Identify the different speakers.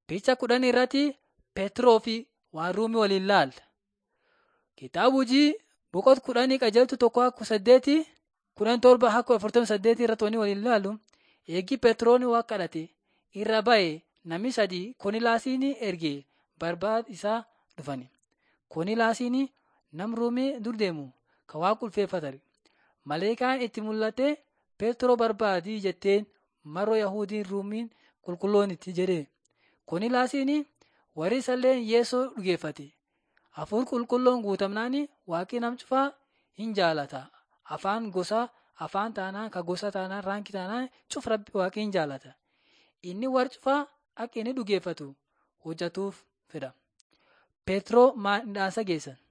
Speaker 1: Picha kudhan irratti Peetiroo fi waan Ruumii waliin ilaalla. Kitaaba hojii boqonnaa kudhanii qajeeltu tokko akka 8 17 akka 48 irratti waliin ilaallu eegi Peetiroon waa kadhate irra ba'e namni sadii Koonilaasiin ergee barbaada isaa dhufan. Koonilaasiin nam Ruumii dur deemu kan waa qulfeeffatan. Maleekaan itti mul'ate Peetiroo barbaadii jetteen maroo Yahudiin Ruumiin qulqulloonitti jedhe. Koonilaasiin warri isallee Yeesoo dhugeeffate. Hafuur qulqulloon guutamnaan waaqii nam cufaa hin jaalata. Afaan gosaa afaan taanaan ka gosa taanaan raankii taanaan cuf rabbi waaqii hin jaalata. Inni warri cufaa akka inni dhugeeffatu hojjatuuf fedha. Peetiroo maandhaasa geessan.